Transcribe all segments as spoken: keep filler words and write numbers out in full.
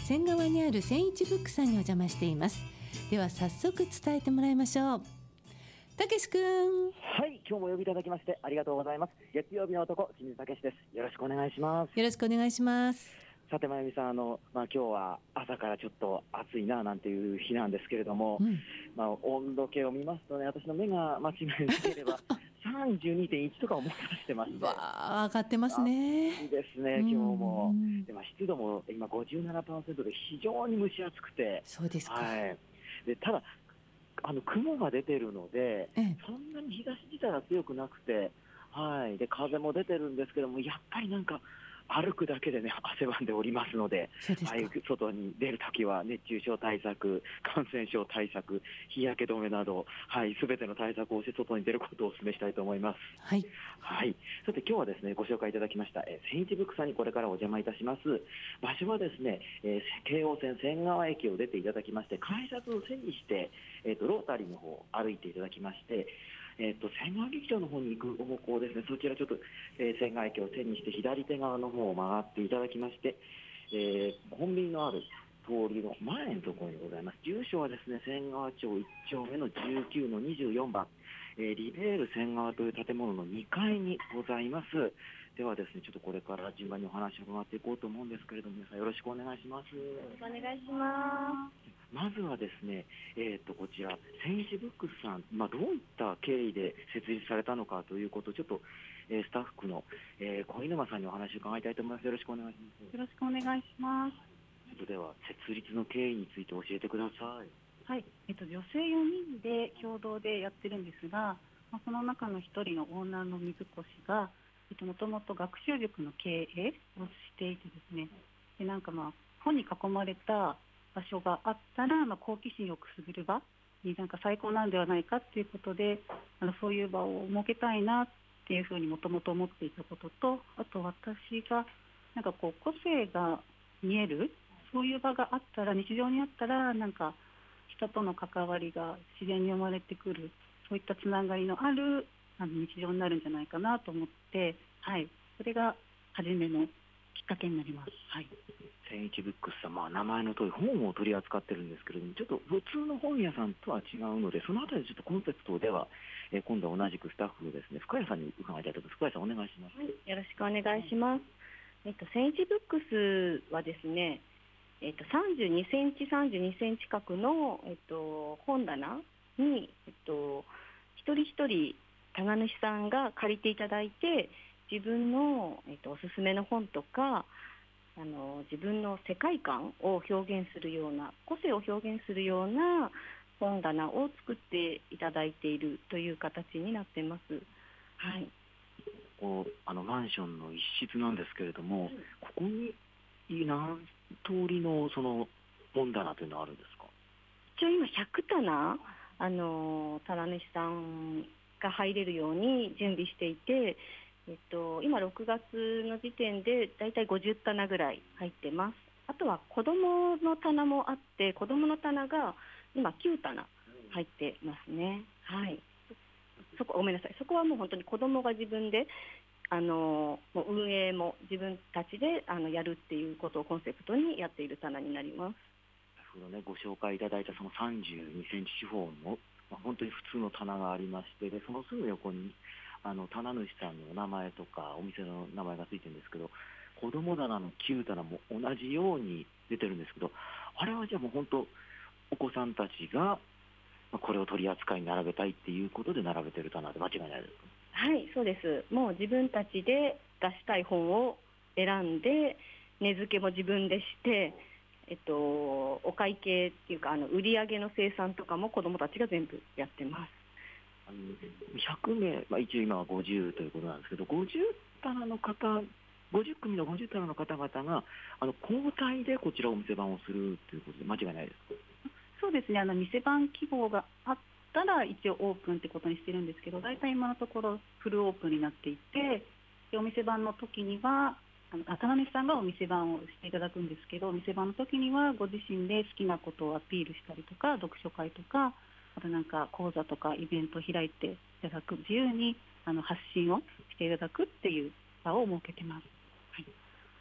仙川にある千一ブックさんにお邪魔しています。では早速伝えてもらいましょう。たけしくん。 はい、今日もお呼びいただきましてありがとうございます。月曜日の男、清水たけしです。よろしくお願いします。 よろしくお願いします。 さてまゆみさん、あの、まあ、今日は朝からちょっと暑いななんていう日なんですけれども、うん、まあ、温度計を見ますとね、私の目が間違いなければさんじゅうにてんいちとかをもたしてまして、 わあ、上がってますね。 暑いですね、今日も。で、まあ、湿度も今 ごじゅうななパーセント で非常に蒸し暑くて、 そうですか。 はい、でただあの雲が出てるので、ええ、そんなに日差し自体は強くなくて、はい、で風も出てるんですけども、やっぱりなんか歩くだけでね汗ばんでおりますので、はい、外に出るときは熱中症対策、感染症対策、日焼け止めなど、はい、すべての対策をして外に出ることをお勧めしたいと思います。 はい、 はい、さて今日はですね、ご紹介いただきましたえ千一ブックさんにこれからお邪魔いたします。場所はですね、えー、京王線仙川駅を出ていただきまして、改札を背にして、えー、とロータリーの方を歩いていただきまして、えー、と仙川劇場の方に行く方向ですね。そちらちょっと、えー、仙川駅を背にして左手側の方を曲がっていただきまして、えー、コンビニのある通りの前のところにございます。住所はですね、仙川町いっ丁目のじゅうきゅうのにじゅうよんばん、えー、リベール仙川という建物のにかいにございます。ではですね、ちょっとこれから順番にお話を伺っていこうと思うんですけれども、皆さんよろしくお願いします。よろしくお願いします。 まずはですね、えー、とこちら千一ブックスさん、まあ、どういった経緯で設立されたのかということをちょっと、えー、スタッフの、えー、小沼さんにお話を伺いたいと思います。よろしくお願いします。 よろしくお願いします。 それでは設立の経緯について教えてください。 はい、えっと、女性よにんで共同でやってるんですが、まあ、その中のひとりのオーナーの水越がもともと学習塾の経営をしていてですね、でなんかまあ本に囲まれた場所があったら、まあ、好奇心をくすぐる場になんか最高なんではないかということで、あのそういう場を設けたいなっていうふうにもともと思っていたことと、あと私がなんかこう個性が見えるそういう場があったら、日常にあったらなんか人との関わりが自然に生まれてくる、そういったつながりのあるあの日常になるんじゃないかなと思って、はい、それが初めのきっかけになります。はい、 千一ブックスさん、まあ、名前の通り本を取り扱ってるんですけれども、ちょっと普通の本屋さんとは違うので、そのあたりちょっとコンセプトでは、えー、今度は同じくスタッフのですね、深谷さんに伺いたいと思います。深谷さんお願いします。 はい、よろしくお願いします。えっと、千一ブックスはですね、えっと、さんじゅうにセンチさんじゅうにセンチ角の、えっと、本棚に、えっと、一人一人棚主さんが借りていただいて、自分の、えっと、おすすめの本とかあの自分の世界観を表現するような、個性を表現するような本棚を作っていただいているという形になっています。はい、 こうあのマンションの一室なんですけれども、はい、ここに何通りのその本棚というのはあるんですか？ 一応今ひゃく棚あの棚主さんが入れるように準備していて、えっと、今ろくがつの時点でだいたいごじゅう棚ぐらい入ってます。あとは子どもの棚もあって、子どもの棚が今きゅう棚入ってますね。はい、そこごめんなさい、そこはもう本当に子どもが自分であのもう運営も自分たちであのやるっていうことをコンセプトにやっている棚になります。 なるほどね、ご紹介いただいたそのさんじゅうにセンチ四方の、まあ、本当に普通の棚がありまして、でそのすぐ横にあの棚主さんのお名前とかお店の名前がついてるんですけど、子供棚のきゅう棚も同じように出てるんですけど、あれはじゃあもう本当お子さんたちがこれを取り扱いに並べたいっていうことで並べてる棚で間違いないですか？ はい、そうです。もう自分たちで出したい本を選んで、値付けも自分でして、えっと、お会計っていうかあの売上の生産とかも子どもたちが全部やってます。 あのひゃくめい、まあ、一応今はごじゅうということなんですけど、ごじゅう棚の方、ごじゅっ組のごじゅう棚の方々があの交代でこちらお店番をするということで間違いないですか？ そうですね、あの店番希望があったら一応オープンってことにしてるんですけど、だいたい今のところフルオープンになっていて、でお店番の時にはあの棚主さんがお店番をしていただくんですけど、お店番の時にはご自身で好きなことをアピールしたりとか、読書会とか、あとなんか講座とかイベントを開いていただく、自由にあの発信をしていただくっていう場を設けてます。はい、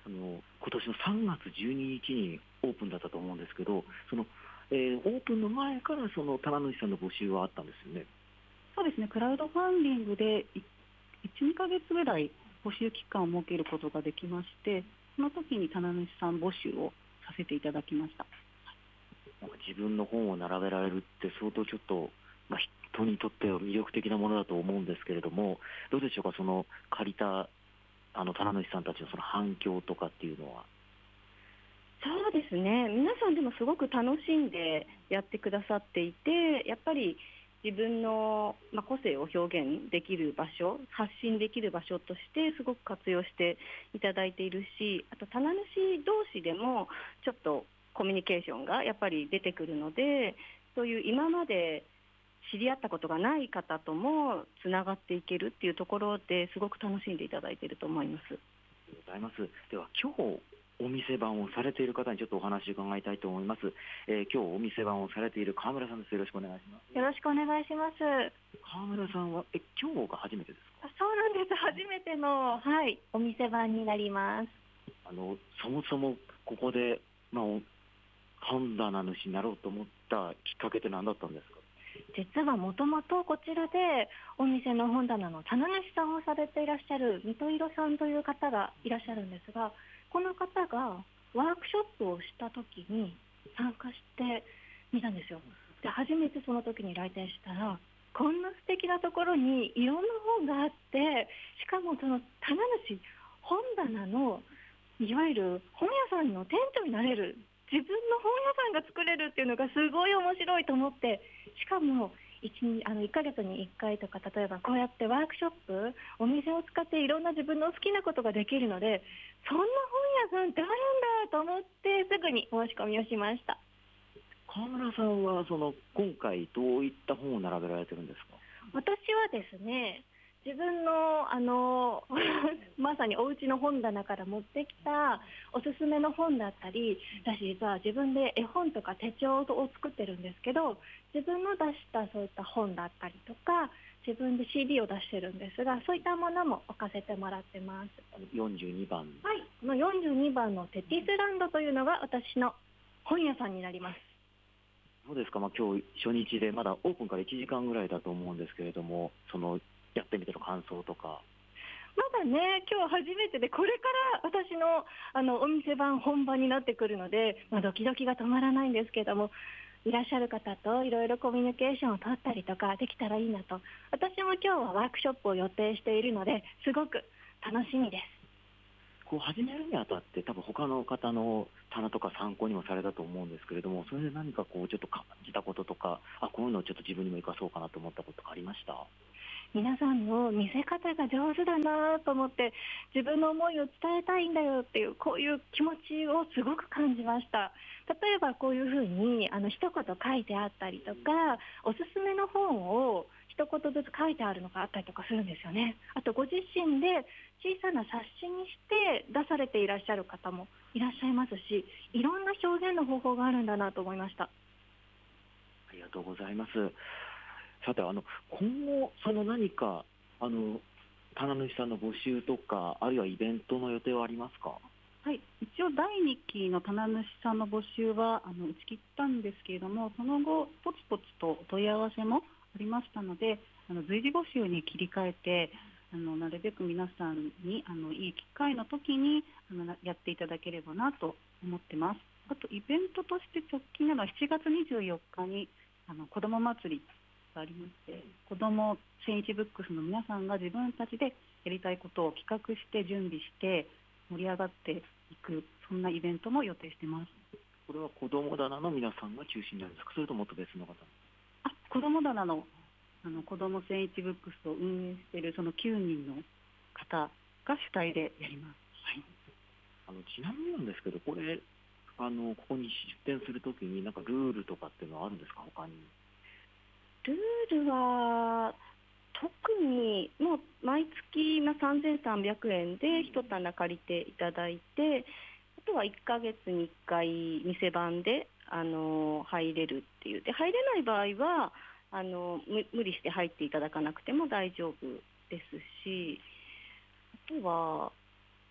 あの今年のさんがつじゅうににちにオープンだったと思うんですけど、その、えー、オープンの前からその棚主さんの募集はあったんですよね。 そうですね、クラウドファンディングでいち、にかげつぐらい募集期間を設けることができまして、その時に棚主さん募集をさせていただきました。 なんか自分の本を並べられるって相当ちょっと、まあ、人にとっては魅力的なものだと思うんですけれども、どうでしょうか、その借りたあの棚主さんたちのその反響とかっていうのは。 そうですね、皆さんでもすごく楽しんでやってくださっていて、やっぱり自分の、まあ、個性を表現できる場所、発信できる場所としてすごく活用していただいているし、あと棚主同士でもちょっとコミュニケーションがやっぱり出てくるので、そういう今まで知り合ったことがない方ともつながっていけるっていうところですごく楽しんでいただいていると思います。 ありがとうございます。では今日お店番をされている方にちょっとお話を伺いたいと思います。えー、今日お店番をされている川村さんです。よろしくお願いします。 よろしくお願いします。 川村さんはえ今日が初めてですか？ そうなんです。初めての、はい、お店番になります。 あのそもそもここで、まあ、本棚主になろうと思ったきっかけって何だったんですか？ 実はもともとこちらでお店の本棚の棚主さんをされていらっしゃる水戸色さんという方がいらっしゃるんですが、この方がワークショップをした時に参加してみたんですよ。で、初めてその時に来店したら、こんな素敵なところにいろんな本があって、しかもその棚主、本棚のいわゆる本屋さんの店長になれる、自分の本屋さんが作れるっていうのがすごい面白いと思って、しかも 1, あのいっかげつにいっかいとか、例えばこうやってワークショップ、お店を使っていろんな自分の好きなことができるので、そんな本屋さんってあるんだと思ってすぐに申し込みをしました。 川村さんはその今回どういった本を並べられてるんですか？ 私はですね、自分のあのまさにお家の本棚から持ってきたおすすめの本だったり、私実は自分で絵本とか手帳を作ってるんですけど、自分の出したそういった本だったりとか、自分で シーディー を出してるんですが、そういったものも置かせてもらってます。 よんじゅうにばん、 はい、このよんじゅうにばんのテティスランドというのが私の本屋さんになります。 どうですか、まあ、今日初日でまだオープンからいちじかんぐらいだと思うんですけれども、そのやってみての感想とか。 まだね、今日初めてで、これから私の、あのお店番本番になってくるので、まあ、ドキドキが止まらないんですけども、いらっしゃる方といろいろコミュニケーションを取ったりとかできたらいいなと。私も今日はワークショップを予定しているので、すごく楽しみです。 こう始めるにあたって多分他の方の棚とか参考にもされたと思うんですけれども、それで何かこうちょっと感じたこととか、あ、こういうのをちょっと自分にも生かそうかなと思ったことがありました？ 皆さんの見せ方が上手だなと思って、自分の思いを伝えたいんだよっていう、こういう気持ちをすごく感じました。例えばこういうふうにあの一言書いてあったりとか、おすすめの本を一言ずつ書いてあるのがあったりとかするんですよね。あとご自身で小さな冊子にして出されていらっしゃる方もいらっしゃいますし、いろんな表現の方法があるんだなと思いました。 ありがとうございます。さて、あの今後その何かあの棚主さんの募集とか、あるいはイベントの予定はありますか？ はい、一応だいにきの棚主さんの募集はあの打ち切ったんですけれども、その後ポツポツと問い合わせもありましたので、あの随時募集に切り替えて、あのなるべく皆さんにあのいい機会の時にあのやっていただければなと思ってます。あとイベントとして直近なのはしちがつにじゅうよっかにあの子ども祭りがありまして、子ども千一ブックスの皆さんが自分たちでやりたいことを企画して準備して盛り上がっていく、そんなイベントも予定してます。 これは子ども棚の皆さんが中心なんですか、それともっと別の方？ あ、子ども棚のあの子ども千一ブックスを運営しているそのきゅうにんの方が主体でやります。はい、 あのちなみになんですけど、これあのここに出店するときになんかルールとかっていうのはあるんですか？他にルールは特にもう毎月さんぜんさんびゃくえんで一棚借りていただいて、あとはいっかげつにいっかい店番であの入れるっていう。で、入れない場合はあの無理して入っていただかなくても大丈夫ですし、あとは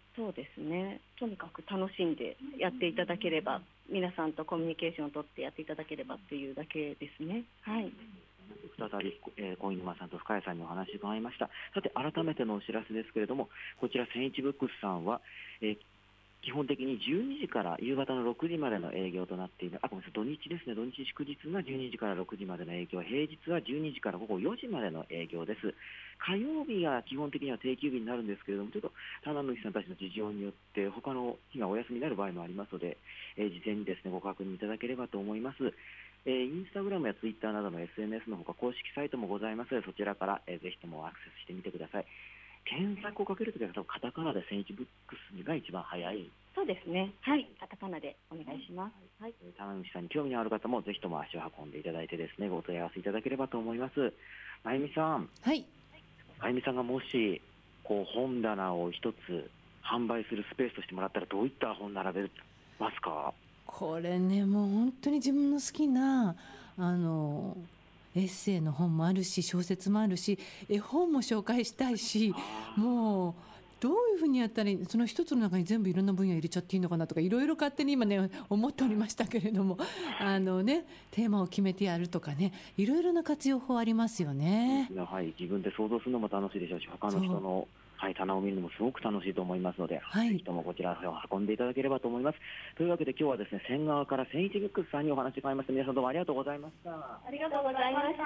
そうですね。とにかく楽しんでやっていただければ、皆さんとコミュニケーションを取ってやっていただければっていうだけですね。はい。 再び、えー、小沼さんと深谷さんにお話伺いました。さて改めてのお知らせですけれども、こちら千一ブックスさんは、えー基本的にじゅうにじから夕方のろくじまでの営業となっている。あ、ごめんなさい、土日ですね。土日祝日がじゅうにじからろくじまでの営業、平日はじゅうにじから午後よじまでの営業です。火曜日が基本的には定休日になるんですけれども、ちょっと棚主さんたちの事情によって他の日がお休みになる場合もありますので、えー、事前にですねご確認いただければと思います。えー、インスタグラムやツイッターなどの エスエヌエス のほか公式サイトもございますので、そちらから、えー、ぜひともアクセスしてみてください。検索をかけるときはカタカナで千一ブックスが一番早い。 そうですね。はい。カタカナでお願いします。はい。 棚主さんに興味のある方もぜひとも足を運んでいただいてですね、ご問い合わせいただければと思います。まゆみさん。 はい。 まゆみさんがもしこう本棚を一つ販売するスペースとしてもらったら、どういった本並べますか？ これね、もう本当に自分の好きなあのエッセイの本もあるし、小説もあるし、絵本も紹介したいし、もうどういうふうにやったらその一つの中に全部いろんな分野入れちゃっていいのかなとか、いろいろ勝手に今ね思っておりましたけれども、あのねテーマを決めてやるとかね、いろいろな活用法ありますよね。 はい、自分で想像するのも楽しいでしょうし、他の人のはい、棚を見るのもすごく楽しいと思いますので、はい、ぜひともこちらを運んでいただければと思います。というわけで今日はですね、仙川から千一ブックスさんにお話伺いました。皆さんどうもありがとうございました。 ありがとうございました。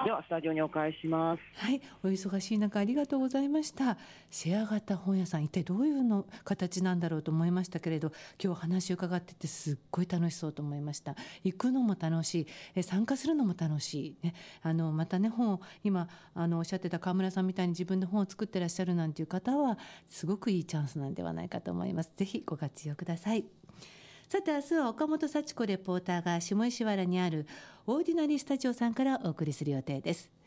ではスタジオにお返しします。 はい、お忙しい中ありがとうございました。シェア型本屋さん、一体どういうの形なんだろうと思いましたけれど、今日話を伺っててすっごい楽しそうと思いました。行くのも楽しい、え参加するのも楽しい、ね、あのまたね本を今あのおっしゃってた川村さんみたいに自分で本を作ってらっしゃるなんていう方はすごくいいチャンスなんではないかと思います。ぜひご活用ください。さて明日は岡本幸子レポーターが下石原にあるオーディナリースタジオさんからお送りする予定です。